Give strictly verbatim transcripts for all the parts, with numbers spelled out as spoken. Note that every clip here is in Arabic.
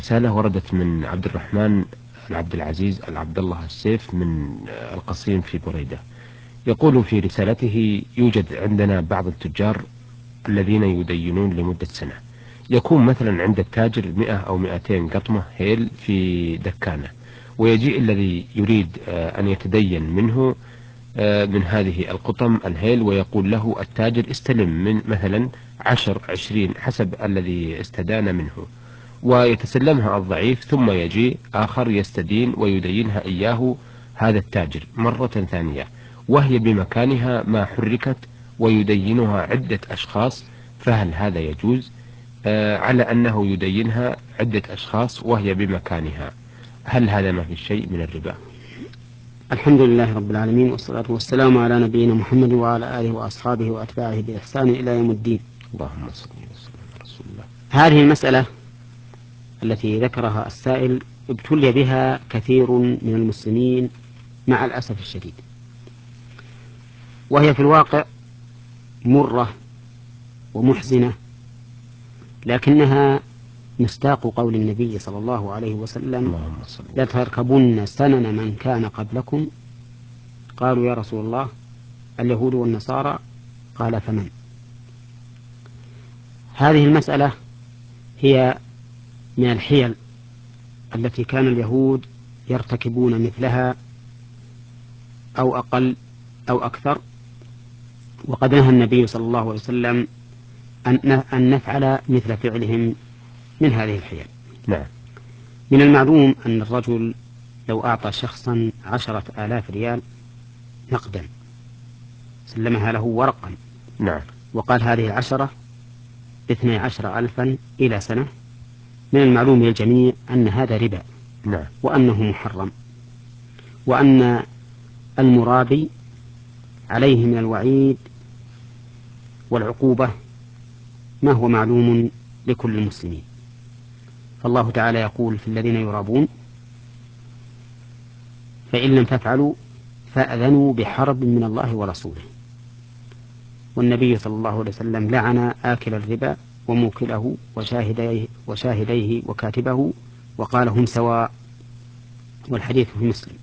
رسالة وردت من عبد الرحمن العبد العزيز العبد الله السيف من القصيم في بريدة. يقول في رسالته: يوجد عندنا بعض التجار الذين يدينون لمدة سنة. يكون مثلا عند التاجر مئة أو مئتين قطمة هيل في دكانة، ويجيء الذي يريد أن يتدين منه من هذه القطم الهيل، ويقول له التاجر: استلم من مثلا عشر عشرين حسب الذي استدان منه، ويتسلمها الضعيف، ثم يجي آخر يستدين ويدينها إياه هذا التاجر مرة ثانية وهي بمكانها ما حركت، ويدينها عدة أشخاص. فهل هذا يجوز؟ آه على أنه يدينها عدة أشخاص وهي بمكانها، هل هذا ما في شيء من الربا؟ الحمد لله رب العالمين، والصلاة والسلام على نبينا محمد وعلى آله وأصحابه وأتباعه بإحسان إلى يوم الدين. اللهم صل وسلم على رسول الله. هذه المسألة التي ذكرها السائل ابتلي بها كثير من المسلمين مع الأسف الشديد، وهي في الواقع مرة ومحزنة، لكنها مصداق قول النبي صلى الله عليه وسلم: لتركبن سنن من كان قبلكم. قالوا: يا رسول الله، اليهود والنصارى؟ قال: فمن؟ هذه المسألة هي من الحيل التي كان اليهود يرتكبون مثلها أو أقل أو أكثر، وقد نهى النبي صلى الله عليه وسلم أن نفعل مثل فعلهم من هذه الحيل. نعم. من المعلوم أن الرجل لو أعطى شخصا عشرة آلاف ريال نقدا، سلمها له ورقا، نعم. وقال: هذه العشرة باثني عشر ألفا إلى سنة، من المعلوم للجميع أن هذا ربا. نعم. وأنه محرم، وأن المرابي عليه من الوعيد والعقوبة ما هو معلوم لكل المسلمين. فالله تعالى يقول في الذين يرابون: فإن لم تفعلوا فأذنوا بحرب من الله ورسوله. والنبي صلى الله عليه وسلم لعن آكل الربا وموكله وشاهديه, وشاهديه وكاتبه، وقال: هم سواء. والحديث في مسلم.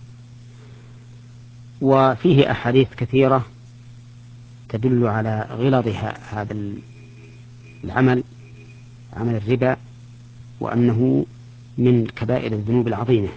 وفيه أحاديث كثيرة تدل على غلظ هذا العمل، عمل الربا، وأنه من كبائر الذنوب العظيمة.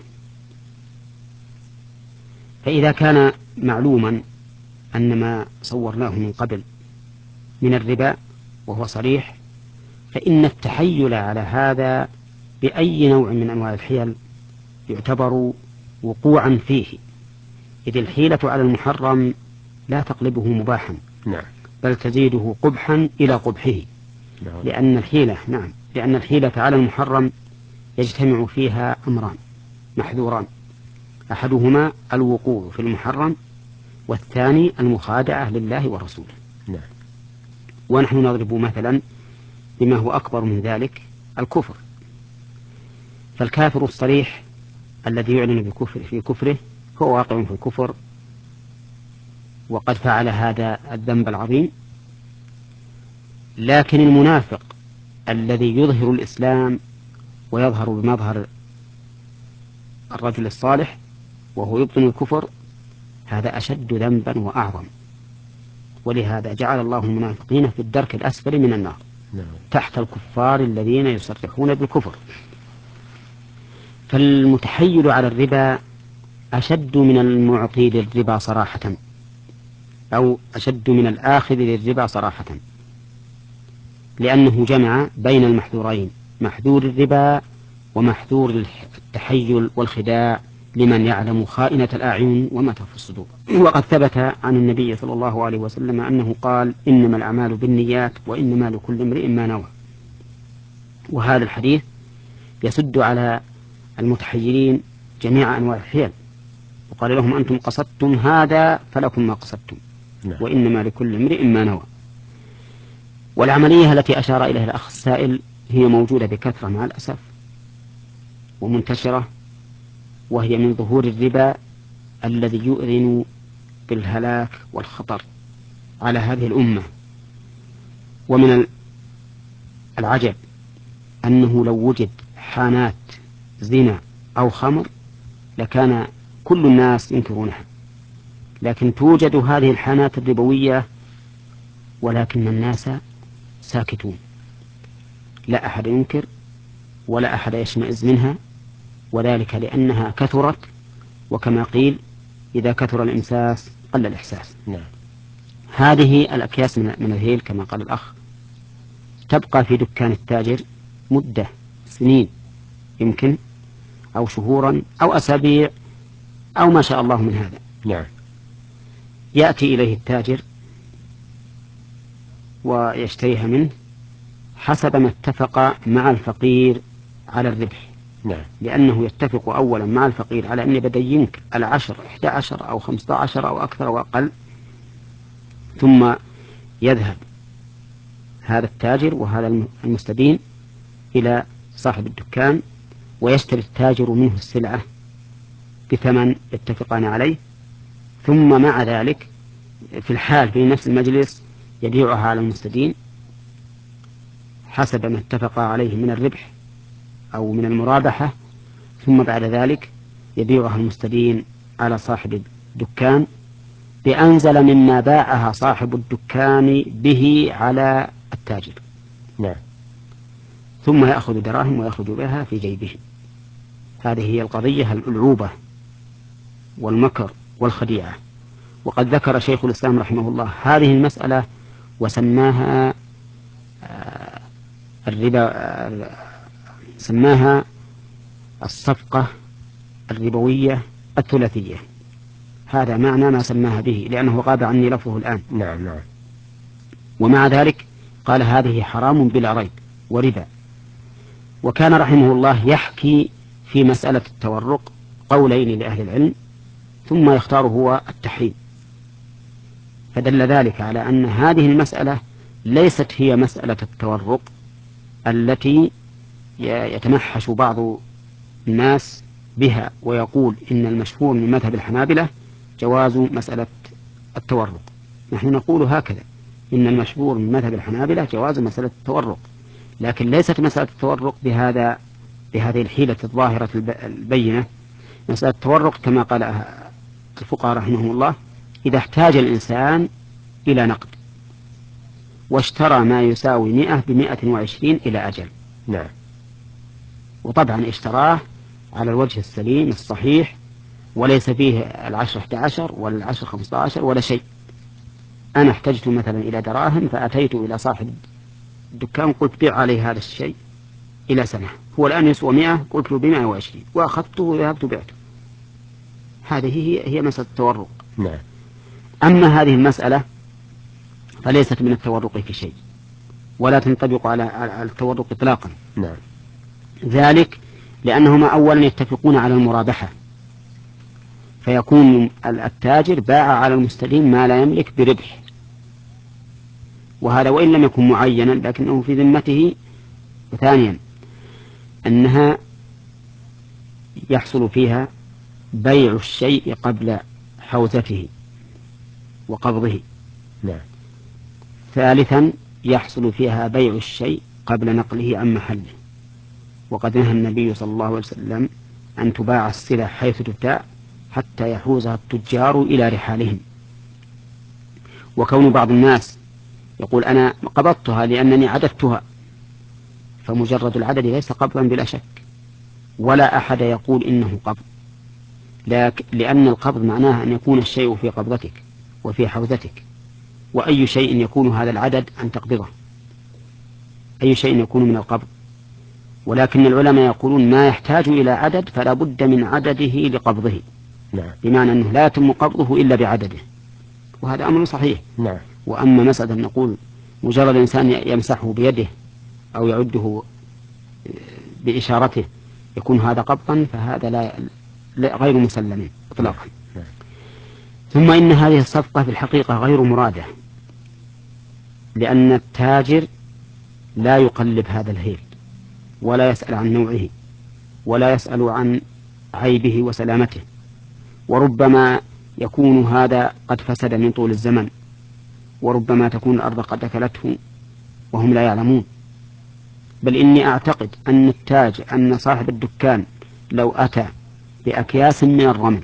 فإذا كان معلوما أن ما صورناه من قبل من الربا وهو صريح، فإن التحيل على هذا بأي نوع من أنواع الحيل يعتبر وقوعا فيه، إذ الحيلة على المحرم لا تقلبه مباحا، نعم. بل تزيده قبحا إلى قبحه. نعم. لأن الحيلة نعم لأن الحيلة على المحرم يجتمع فيها أمران محذوران: أحدهما الوقوع في المحرم، والثاني المخادعة لله ورسوله. نعم. ونحن نضرب مثلا بما هو أكبر من ذلك: الكفر. فالكافر الصريح الذي يعلن بكفر في كفره هو واقع في الكفر، وقد فعل هذا الذنب العظيم. لكن المنافق الذي يظهر الإسلام ويظهر بمظهر الرجل الصالح وهو يبطن الكفر، هذا أشد ذنبا وأعظم. ولهذا جعل الله المنافقين في الدرك الأسفل من النار، تحت الكفار الذين يصرحون بالكفر. فالمتحيل على الربا أشد من المعطي للربا صراحة، أو أشد من الآخذ للربا صراحة، لأنه جمع بين المحذورين: محذور الربا ومحذور التحيل والخداع لمن يعلم خائنة الأعين وما تخفي الصدور. وقد ثبت عن النبي صلى الله عليه وسلم أنه قال: إنما الأعمال بالنيات وإنما لكل امرئ ما نوى. وهذا الحديث يسد على المتحيلين جميع أنواع الحيل، وقال لهم: أنتم قصدتم هذا فلكم ما قصدتم، وإنما لكل امرئ ما نوى. والعملية التي أشار إليها الأخ السائل هي موجودة بكثرة مع الأسف ومنتشرة، وهي من ظهور الربا الذي يؤذن بالهلاك والخطر على هذه الأمة. ومن العجب أنه لو وجد حانات زنا أو خمر لكان كل الناس ينكرونها، لكن توجد هذه الحانات الربوية ولكن الناس ساكتون، لا أحد ينكر ولا أحد يشمئز منها، وذلك لأنها كثرت، وكما قيل إذا كثر الإمساس قل الإحساس. نعم. هذه الأكياس من الهيل كما قال الأخ تبقى في دكان التاجر مدة سنين يمكن، أو شهورا أو أسابيع أو ما شاء الله من هذا. نعم. يأتي إليه التاجر ويشتريها منه حسب ما اتفق مع الفقير على الربح. نعم. لأنه يتفق أولا مع الفقير على أن بدأ ينكر العشر إحدى عشر أو خمسة عشر أو أكثر أو أقل، ثم يذهب هذا التاجر وهذا المستدين إلى صاحب الدكان ويشتري التاجر منه السلعة بثمن يتفقان عليه، ثم مع ذلك في الحال في نفس المجلس يبيعها على المستدين حسب ما اتفق عليه من الربح أو من المرابحة، ثم بعد ذلك يبيعها المستدين على صاحب الدكان بأنزل مما باعها صاحب الدكان به على التاجر. نعم. ثم يأخذ دراهم ويخرج بها في جيبه. هذه هي القضية الألعوبة والمكر والخديعة. وقد ذكر شيخ الإسلام رحمه الله هذه المسألة وسماها الربا، سماها الصفقة الربوية الثلاثية. هذا معنى ما سماها به لأنه غاب عني لفظه الآن. نعم. نعم. ومع ذلك قال هذه حرام بلا ريب وربا. وكان رحمه الله يحكي في مسألة التورق قولين لأهل العلم ثم يختار هو التحريم، فدل ذلك على أن هذه المسألة ليست هي مسألة التورق التي يتمحش بعض الناس بها ويقول إن المشهور من مذهب الحنابلة جواز مسألة التورق. نحن نقول هكذا، إن المشهور من مذهب الحنابلة جواز مسألة التورق، لكن ليست مسألة التورق بهذا بهذه الحيلة الظاهرة البينة. مسألة التورق كما قال الفقهاء رحمهم الله إذا احتاج الإنسان إلى نقد واشترى ما يساوي مئة بمئة وعشرين إلى أجل. نعم. وطبعا اشتراه على الوجه السليم الصحيح وليس فيه العشر احدى عشر ولا العشر خمسة عشر ولا شيء. أنا احتجت مثلا إلى دراهم فأتيت إلى صاحب الدكان قلت بيع عليه هذا الشيء إلى سنة، هو الآن يسوى مئة، قلت له بمئة وعشرين وأخذته وذهبت بعته. هذه هي, هي مسألة التورق. نعم. أما هذه المسألة فليست من التورق في شيء ولا تنطبق على التورق إطلاقا. نعم. ذلك لأنهما أولا يتفقون على المرابحة، فيكون التاجر باع على المستدين ما لا يملك بربح، وهذا وإن لم يكن معينا لكنه في ذمته. وثانيا أنها يحصل فيها بيع الشيء قبل حوزته وقبضه. نعم. ثالثا يحصل فيها بيع الشيء قبل نقله عن محله، وقد نهى النبي صلى الله عليه وسلم أن تباع السلع حيث تبتاع حتى يحوزها التجار إلى رحالهم. وكون بعض الناس يقول أنا قبضتها لأنني عددتها، فمجرد العدد ليس قبضا بلا شك، ولا أحد يقول إنه قبض، لأن القبض معناه أن يكون الشيء في قبضتك وفي حوزتك، وأي شيء يكون هذا العدد أن تقبضه، أي شيء يكون من القبض. ولكن العلماء يقولون ما يحتاج إلى عدد فلا بد من عدده لقبضه. نعم. بمعنى أنه لا يتم قبضه إلا بعدده، وهذا أمر صحيح. نعم. وأما مسألة نقول مجرد إنسان يمسحه بيده أو يعده بإشارته يكون هذا قبضا، فهذا لا, لا غير مسلم إطلاقا. نعم. ثم إن هذه الصفقة في الحقيقة غير مرادة، لأن التاجر لا يقلب هذا الهيل ولا يسأل عن نوعه ولا يسأل عن عيبه وسلامته، وربما يكون هذا قد فسد من طول الزمن، وربما تكون الأرض قد أكلته وهم لا يعلمون. بل إني أعتقد أن التاج أن صاحب الدكان لو أتى بأكياس من الرمل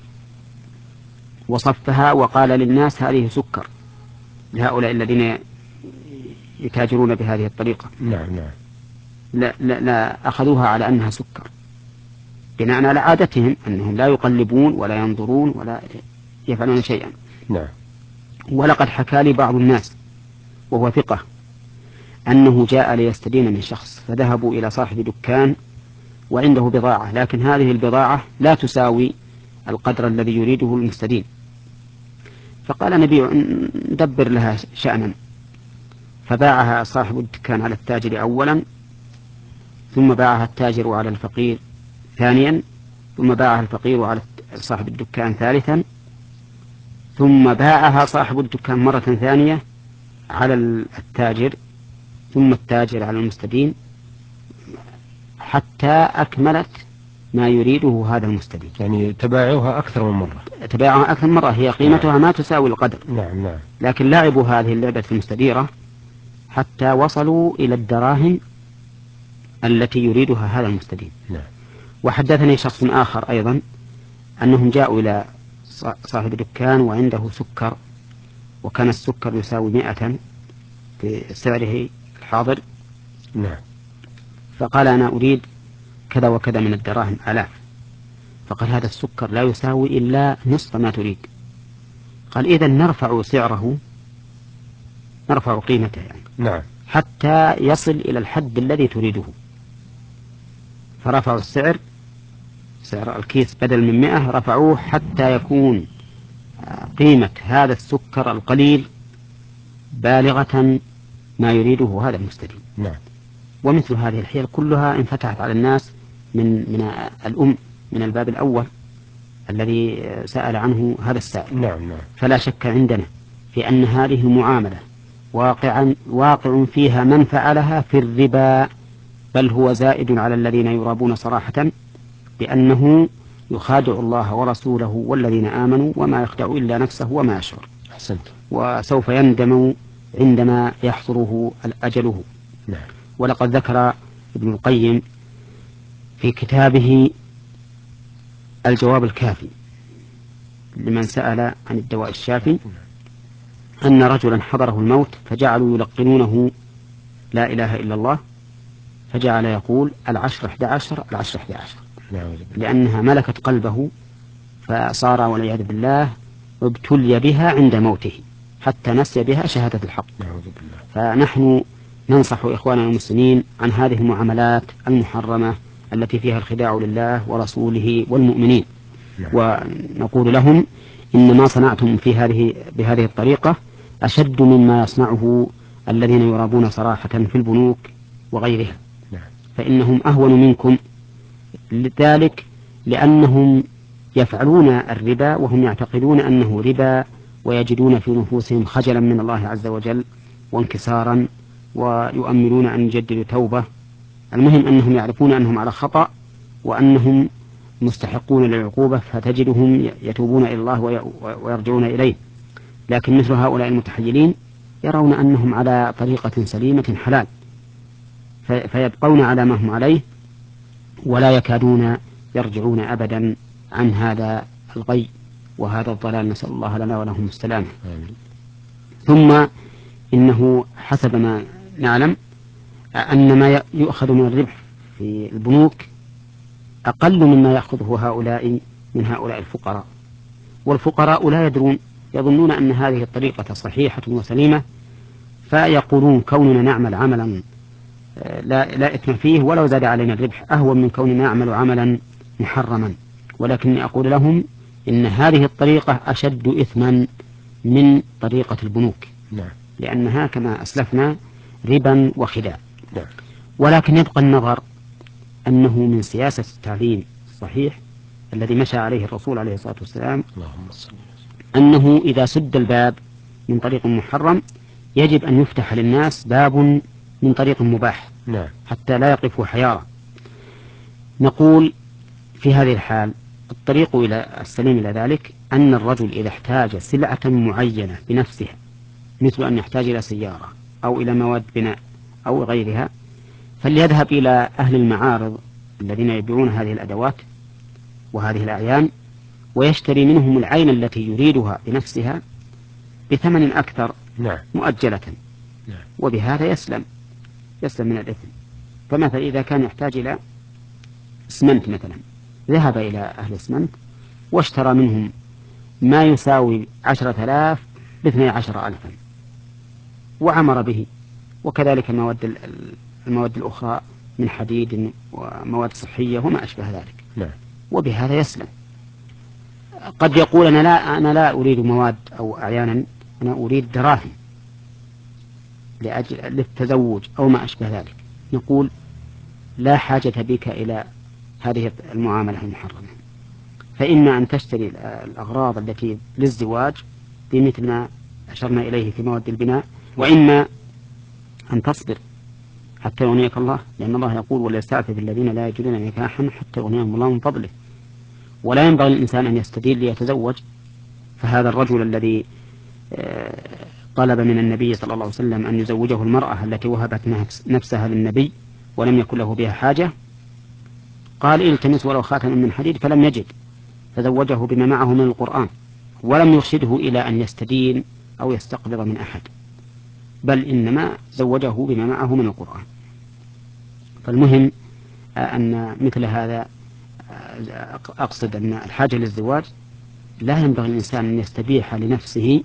وصفها وقال للناس هذه سكر لهؤلاء الذين يتاجرون بهذه الطريقة، نعم نعم لا, لا, لا أخذوها على أنها سكر بناء على عادتهم أنهم لا يقلبون ولا ينظرون ولا يفعلون شيئا. نعم. ولقد حكى لي بعض الناس وهو ثقة أنه جاء ليستدين من شخص فذهبوا إلى صاحب دكان وعنده بضاعة، لكن هذه البضاعة لا تساوي القدر الذي يريده المستدين، فقال نبيع ندبر لها شأنا، فباعها صاحب الدكان على التاجر أولا، ثم باعها التاجر على الفقير ثانيا، ثم باعها الفقير على صاحب الدكان ثالثا، ثم باعها صاحب الدكان مرة ثانية على التاجر، ثم التاجر على المستدين، حتى أكملت ما يريده هذا المستدين. يعني تباعوها أكثر من مرة. تباعوها أكثر من مرة، هي قيمتها نعم. ما تساوي القدر. نعم نعم. لكن لعبوا هذه اللعبة المستديرة حتى وصلوا إلى الدراهم التي يريدها هذا المستدين. نعم. وحدثني شخص آخر أيضا أنهم جاءوا إلى صاحب الدكان وعنده سكر، وكان السكر يساوي مئة بسعره الحاضر. نعم. فقال أنا أريد كذا وكذا من الدراهم آلاف، فقال هذا السكر لا يساوي إلا نصف ما تريد. قال إذا نرفع سعره، نرفع قيمته يعني نعم. حتى يصل إلى الحد الذي تريده. فرفعوا السعر، سعر الكيس بدل من مئة رفعوه حتى يكون قيمة هذا السكر القليل بالغة ما يريده هذا المستدين. نعم. ومثل هذه الحيل كلها انفتحت على الناس من من الأم من الباب الأول الذي سأل عنه هذا السائل. نعم نعم. فلا شك عندنا في أن هذه المعاملة واقعا واقع فيها من فعلها في الربا، بل هو زائد على الذين يرابون صراحة، لأنه يخادع الله ورسوله والذين آمنوا وما يخدع إلا نفسه وما يشعر. أحسنت. وسوف يندم عندما يحضره أجله. نعم. ولقد ذكر ابن القيم في كتابه الجواب الكافي لمن سأل عن الدواء الشافي أن رجلا حضره الموت فجعلوا يلقنونه لا إله إلا الله، فجعل يقول العشر أحد عشر العشر أحد عشر لأنها ملكت قلبه، فصار والعياذ بالله ابتلي بها عند موته حتى نسي بها شهادة الحق. فنحن ننصح إخواننا المسلمين عن هذه المعاملات المحرمة التي فيها الخداع لله ورسوله والمؤمنين. نعم. ونقول لهم إن ما صنعتم في هذه بهذه الطريقة أشد مما يصنعه الذين يرابون صراحة في البنوك وغيرها. نعم. فإنهم أهون منكم لذلك، لأنهم يفعلون الربا وهم يعتقدون أنه ربا، ويجدون في نفوسهم خجلا من الله عز وجل وانكسارا، ويؤملون أن يجددوا توبة. المهم أنهم يعرفون أنهم على خطأ وأنهم مستحقون للعقوبة، فتجدهم يتوبون إلى الله ويرجعون إليه. لكن مثل هؤلاء المتحيلين يرون أنهم على طريقة سليمة حلال، فيبقون على ما هم عليه ولا يكادون يرجعون أبدا عن هذا الغي وهذا الضلال، نسأل الله لنا ولهم السلامة. ثم إنه حسب ما نعلم أن ما يؤخذ من الربح في البنوك أقل مما يأخذه هؤلاء من هؤلاء الفقراء، والفقراء لا يدرون، يظنون أن هذه الطريقة صحيحة وسليمة، فيقولون كوننا نعمل عملا لا, لا إثم فيه ولو زاد علينا الربح أهون من كوننا نعمل عملا محرما. ولكني أقول لهم إن هذه الطريقة أشد إثما من طريقة البنوك. نعم. لأنها كما أسلفنا ربا وخداع. نعم. ولكن يبقى النظر أنه من سياسة التعليم الصحيح الذي مشى عليه الرسول عليه الصلاة والسلام أنه إذا سد الباب من طريق محرم يجب أن يفتح للناس باب من طريق مباح. نعم. حتى لا يقفوا حيارى. نقول في هذه الحال الطريق إلى السليم إلى ذلك أن الرجل إذا احتاج سلعة معينة بنفسها، مثل أن يحتاج إلى سيارة أو إلى مواد بناء أو غيرها، فليذهب إلى أهل المعارض الذين يبيعون هذه الأدوات وهذه الأعيان ويشتري منهم العين التي يريدها بنفسها بثمن أكثر نعم. مؤجلة، نعم. وبهذا يسلم يسلم من الإثم. فمثلا إذا كان يحتاج إلى اسمنت مثلا، ذهب إلى أهل اسمنت واشترى منهم ما يساوي عشرة آلاف باثني عشر ألفا وعمر به، وكذلك المواد المواد الأخرى من حديد ومواد صحية وما أشبه ذلك. نعم. وبهذا يسلم. قد يقول أنا لا أنا لا أريد مواد أو أعيانا، أنا أريد دراهم لأجل للتزوج أو ما أشبه ذلك، نقول لا حاجة بك إلى هذه المعاملة المحرمة، فإما أن تشتري الأغراض التي للزواج بمثل ما أشرنا إليه في مواد البناء، وإما أن تصبر حتى يغنيك الله، لأن الله يقول وليستعفف الذين لا يجدون نكاحا حتى يغنيهم الله من فضله. ولا ينبغي الإنسان أن يستدين ليتزوج. فهذا الرجل الذي طلب من النبي صلى الله عليه وسلم أن يزوجه المرأة التي وهبت نفسها للنبي ولم يكن له بها حاجة، قال التمس ولو خاتما من حديد فلم يجد، فزوجه بما معه من القرآن، ولم يرشده إلى أن يستدين أو يستقبض من أحد، بل إنما زوجه بما معه من القرآن. فالمهم أن مثل هذا، أقصد أن الحاجة للزواج لا ينبغي الإنسان أن يستبيح لنفسه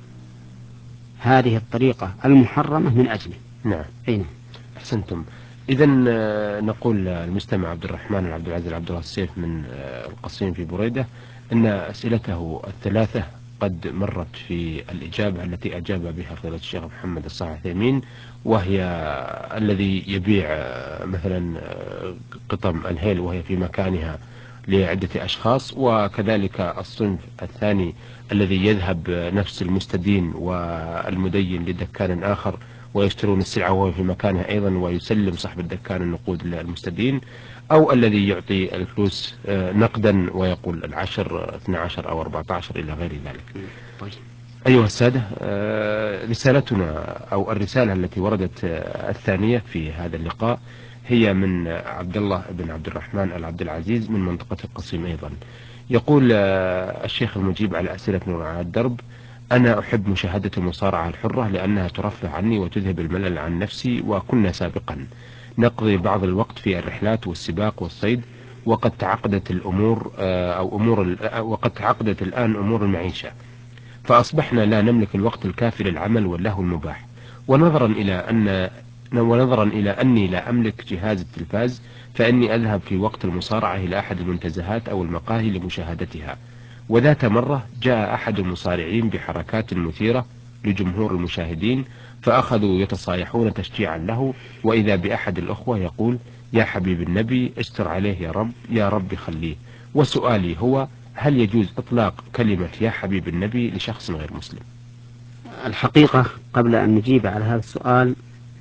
هذه الطريقة المحرمة من أجله. نعم. أين أحسنتم. إذا نقول المستمع عبد الرحمن عبد العزيز عبد الله السيف من القصيم في بريدة أن أسئلته الثلاثة قد مرت في الإجابة التي أجاب بها فضيلة الشيخ محمد الصالح العثيمين، وهي الذي يبيع مثلا قطم الهيل وهي في مكانها لعدة أشخاص، وكذلك الصنف الثاني الذي يذهب نفس المستدين والمدين لدكان آخر ويشترون السلعة وهو في مكانها أيضا ويسلم صاحب الدكان النقود للمستدين، أو الذي يعطي الفلوس نقدا ويقول العشر اثنى عشر أو أربعة عشر إلى غير ذلك. أيها السادة، رسالتنا أو الرسالة التي وردت الثانية في هذا اللقاء هي من عبد الله بن عبد الرحمن العبد العزيز من منطقة القصيم أيضا. يقول الشيخ المجيب على أسئلة نور على الدرب: أنا أحب مشاهدة المصارعة الحرة لأنها ترفه عني وتذهب الملل عن نفسي، وكنا سابقا نقضي بعض الوقت في الرحلات والسباق والصيد، وقد تعقدت الأمور أو أمور وقد تعقدت الآن أمور المعيشة، فأصبحنا لا نملك الوقت الكافي للعمل واللهو المباح. ونظرا إلى أن ونظرا إلى أني لا أملك جهاز التلفاز، فإني أذهب في وقت المصارعة إلى أحد المنتزهات أو المقاهي لمشاهدتها. وذات مرة جاء أحد المصارعين بحركات مثيرة لجمهور المشاهدين، فأخذوا يتصايحون تشجيعا له، وإذا بأحد الأخوة يقول: يا حبيب النبي استر عليه يا رب، يا رب خليه. وسؤالي هو: هل يجوز إطلاق كلمة يا حبيب النبي لشخص غير مسلم؟ الحقيقة قبل أن نجيب على هذا السؤال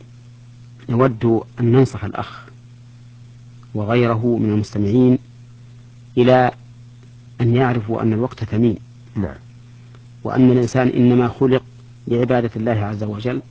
نود أن ننصح الأخ وغيره من المستمعين إلى أن يعرفوا أن الوقت ثمين. نعم. وأن الإنسان إنما خلق لعبادة الله عز وجل،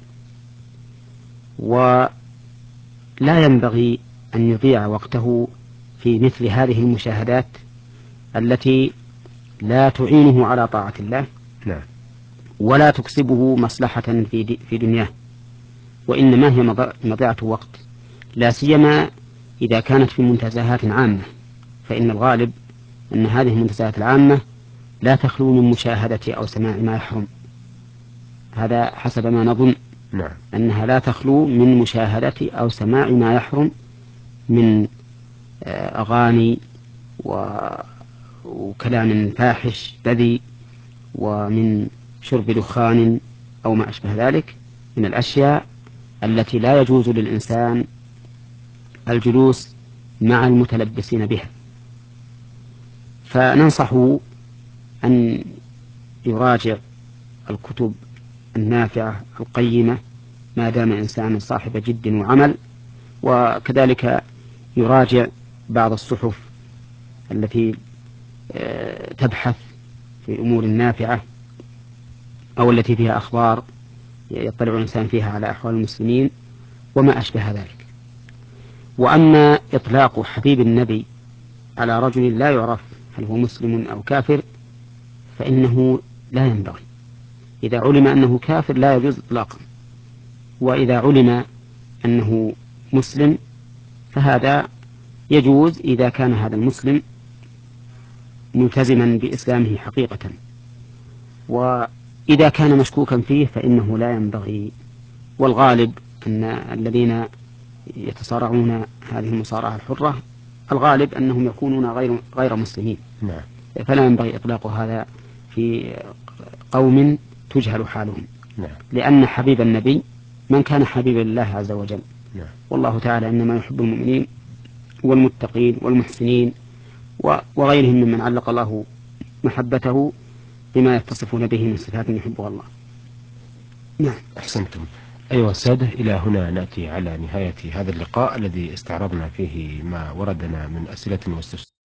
ولا ينبغي أن يضيع وقته في مثل هذه المشاهدات التي لا تعينه على طاعة الله. نعم. ولا تكسبه مصلحة في في دنياه، وإنما هي مضيعة وقت، لا سيما إذا كانت في منتزهات عامة، فإن الغالب أن هذه المنتزهات العامة لا تخلو من مشاهدة أو سماع ما يحرم. هذا حسب ما نظن. نعم. أنها لا تخلو من مشاهدة أو سماع ما يحرم من أغاني وكلام فاحش بذيء، ومن شرب دخان أو ما أشبه ذلك من الأشياء التي لا يجوز للإنسان الجلوس مع المتلبسين بها. فننصحه أن يراجع الكتب النافعة القيمة ما دام إنسان صاحب جد وعمل، وكذلك يراجع بعض الصحف التي تبحث في أمور نافعة أو التي فيها أخبار يطلع الإنسان فيها على أحوال المسلمين وما أشبه ذلك. وأما إطلاق حبيب النبي على رجل لا يعرف هل هو مسلم أو كافر فإنه لا ينبغي. إذا علم أنه كافر لا يجوز إطلاقا، وإذا علم أنه مسلم فهذا يجوز إذا كان هذا المسلم ملتزما بإسلامه حقيقة، وإذا كان مشكوكا فيه فإنه لا ينبغي. والغالب أن الذين يتصارعون هذه المصارعة الحرة الغالب أنهم يكونون غير غير مسلمين. نعم. فلا ينبغي إطلاق هذا في قوم تجهل حالهم. نعم. لأن حبيب النبي من كان حبيبا لله عز وجل. نعم. والله تعالى إنما يحب المؤمنين والمتقين والمحسنين وغيرهم ممن علق الله محبته بما يتصفون به من صفات يحبها الله. نعم. أحسنتم. أيها السادة، إلى هنا نأتي على نهاية هذا اللقاء الذي استعرضنا فيه ما وردنا من أسئلة واستفسارات.